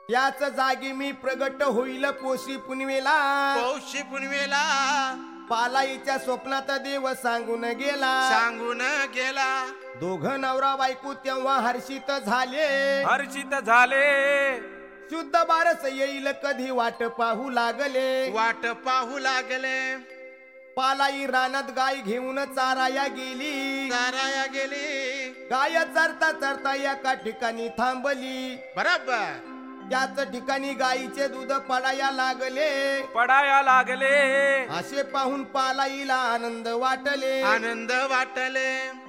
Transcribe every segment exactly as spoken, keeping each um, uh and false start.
याच जागी मी प्रगट होईल पौषी पुनवेला. पौषी पुनवेला पालाईच्या स्वप्नात देव सांगून गेला. सांगून गेला. दोघ नवरा बायको तेव्हा हर्षित झाले. हर्षित झाले. शुद्ध बारस येईल कधी वाट पाहू लागले. वाट पाहू लागले. पालाई रानात गाय घेऊन चाराया गेली. चाराया गेली. गाय चरता चरता एका ठिकाणी थांबली. बरोबर. त्याच ठिकाणी गायीचे दूध पडाया लागले. पडाया लागले. असे पाहून पालाईला आनंद वाटले. आनंद वाटले.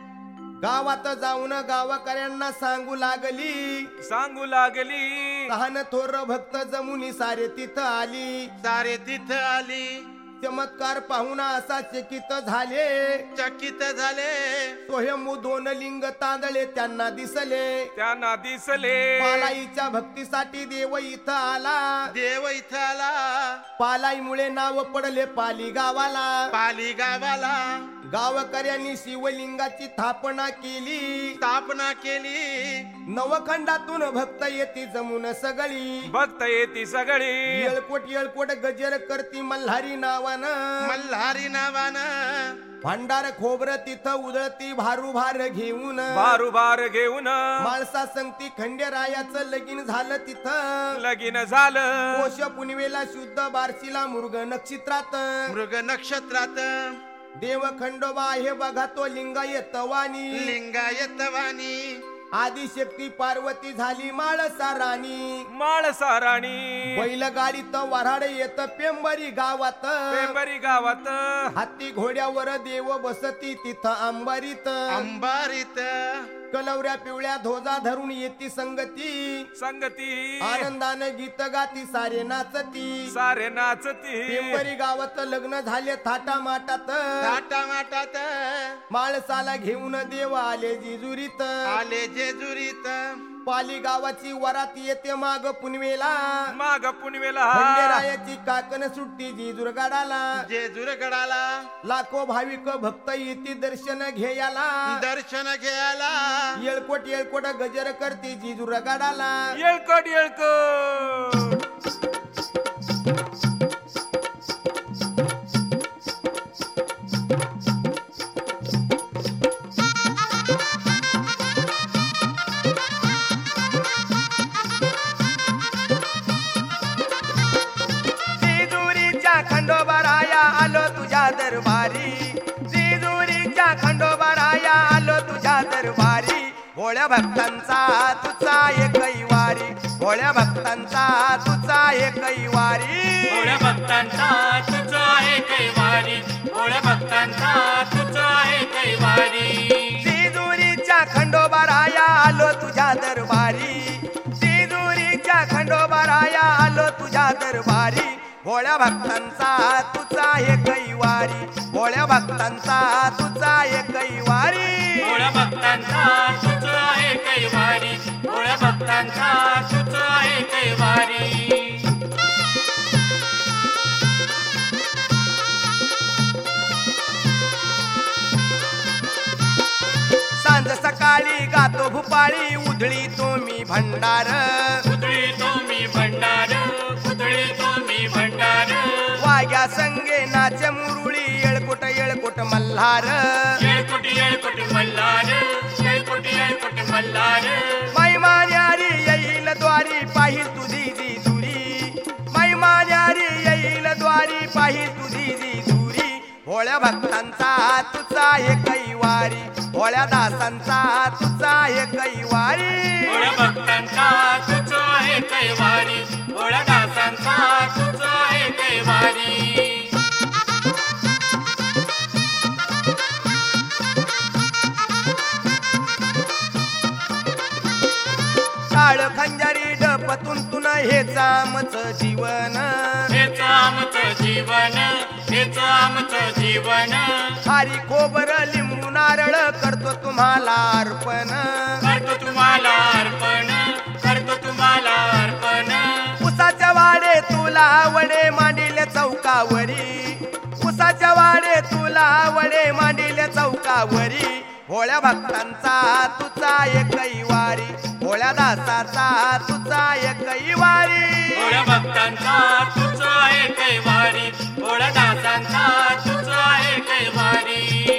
गावात जाऊन गावकऱ्यांना सांगू लागली. सांगू लागली. लहान थोर भक्त जमुनी सारे तिथं आली. सारे तिथं आली. चमत्कार पाहून असा चकित झाले. चकित झाले. स्वयंभू दोन लिंग तांदळे त्यांना दिसले. त्यांना दिसले. पालाईच्या भक्तीसाठी देव इथं आला. देव इथं आला. पालाईमुळे नाव पडले पाली गावाला. पाली गावाला गावकऱ्यांनी शिवलिंगाची स्थापना केली. स्थापना केली. नवखंडातून भक्त येती जमून सगळी. भक्त येती सगळी. येळकोट येळकोट गजर करती मल्हारी नावानं. मल्हारी नावानं. भांडार खोबर तिथं उधळती भारू भार घेऊन. भारू भार घेऊन. माळसा संगती खंडेरायाचं लगीन झालं तिथं. लगीन झालं. पोष पुनवेला शुद्ध बारशीला मृग नक्षत्रात. मृग नक्षत्रात. देव खंडोबा हे बघा तो लिंगायत वाणी. लिंगायत वाणी. आदिशक्ती पार्वती झाली माळसा राणी. माळसा राणी. बैलगाडीत वऱ्हाड येत पेंबरी गावात. पेंबरी गावात. हत्ती घोड्यावर देव बसती तिथं अंबारीत. अंबारीत. कलवऱ्या पिवळ्या ध्वजा धरून येती संगती. संगती. आनंदानं गीत गाती सारे नाचती. सारे नाचती. पेंबरी गावात लग्न झाले थाटा माटात. थाटा माटात. माळसाला घेऊन देव आले जेजुरीत. आले जेजुरीत. पाली गावाची वरात येते माग पुनवेला. माग पुनवेला. खंडेरायाची काकण सुट्टी जेजुरगडाला. जेजुरगडाला. लाखो भाविक भक्त येते दर्शन घ्यायला. दर्शन घ्यायला. येळकोट येळकोट गजर करते जेजुरगडाला. येळकोट येळकोट. खंडोबाराया आलो तुझ्या दरबारी. जेजुरीच्या खंडोबाराया आलो तुझ्या दरबारी. भोळ्या भक्तांचा तुझा एकही वारी. भोळ्या भक्तांचा तुझा एकही वारी. भोळ्या भक्तांचा तुझा एकही वारी. भोळ्या भक्तांचा तुझा एकही वारी. जेजुरीच्या खंडोबाराया आलो तुझ्या दरबारी. जेजुरीच्या खंडोबाराया आलो तुझ्या दरबारी. भोळ्या भक्तांचा तुझा एकही वारी. भोळ्या भक्तांचा तुझा एकही वारी. भोळ्या भक्तांचा तुझा एकही वारी. भोळ्या भक्तांचा तुझा एकही वारी. सांज सकाळी गातो भूपाळी उधळी तो मी भंडार. उधळी तो मी भंडार. उधळी तो मी भंडार. वाग्या संगे नाच मुरुळी येळकोट येळकोट मल्हार. येळकोट येळकोट मल्हार. येळकोट येळकोट मल्हार. मैमान्यारी येईल द्वारी पाहिल तुझी जेजुरी. मैमान्यारी येईल द्वारी पाहिल तुझी जेजुरी. भोळ्या भक्तांचा तुझा एकही वारी. भोळ्या दासांचा तुझा एकही वारी. भोळ्या भक्तांचा तुझा एकही वारी. भोळ्या दासांचा तुझा एकही वारी. काळ खंजारी डपतून तुन हेच आमचं जीवन. हेच आमचं जीवन. हेच आमचं जीवन. खारी खोबर लिंबू नारळ करतो तुम्हाला अर्पण. करतो तुम्हाला अर्पण. करतो तुम्हाला अर्पण. उसाच्या वाडे तुला वडे मांडिले चौकावरी. उसाच्या वाडे तुला वडे मांडिले चौकावरी. भोळ्या भक्तांचा तुझा एकही वारी. भोळ्या दासाचा तुझा एकही वारी भोळ्या भक्तांचा तुझं आहे कैवारी भोळ्या दासांचा तुझं आहे कैवारी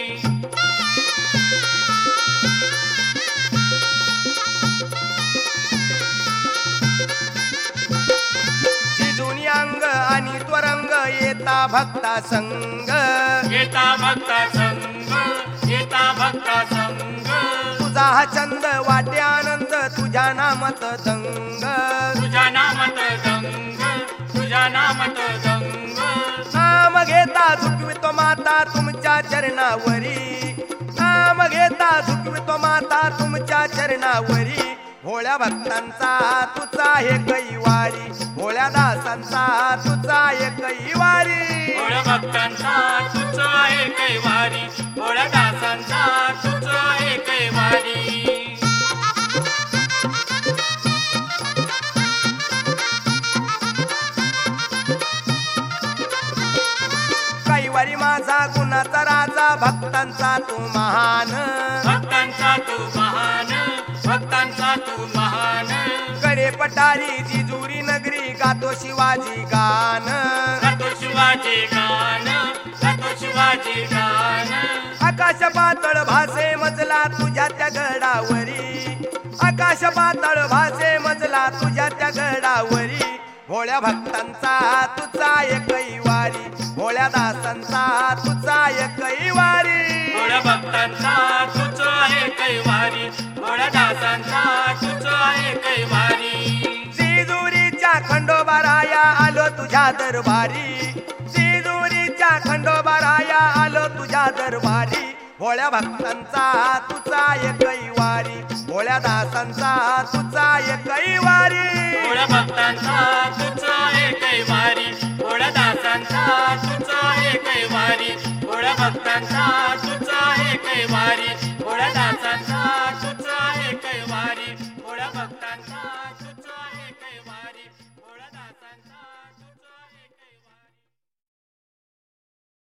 शिजून अंग आणि त्वरंग येता भक्ता संग येता भक्ता संग येता भक्ता संग तुझा हा छंद वाटे आनंद तुझ्या नामात दंग तुझ्या नामत गंग तुझ्या नामत गंग नाम घेता झुकवितो माता तुमच्या चरणावरी नाम घेता झुकवितो माता तुमच्या चरणावरी भोळ्या भक्तांचा तुझा हे कैवारी भोळ्या दासांचा तुझा हे कैवारी भोळ्या भक्तांचा तुझं आहे कैवारी भोळ्या दासांचा तुझं आहे कैवारी कैवारी माझा गुणाचा राजा भक्तांचा तू महान भक्तांचा तू महान भक्तांचा तू महान कडे पटारी जिजुरी नगरी गातो शिवाजी गान गातो शिवाजी गान गातो शिवाजी गान आकाश पातळ भासे मजला तुझ्या त्या गडावरी आकाश पातळ भासे मजला तुझ्या त्या गडावरी भोळ्या भक्तांचा तुझा एकही वारी भोळ्या दासांचा तुझा एकही वारी भोळ्या भक्तांचा तुझं आहे कैवारी भोळ्या दासांचा तुझं आहे कैवारी जेजुरीच्या खंडोबाराया आलो तुझ्या दरबारी जेजुरीच्या खंडोबाराया आलो तुझ्या दरबारी भोळ्या भक्तांचा तुझा एकही वारी भोळ्या दासांचा तुझा एकही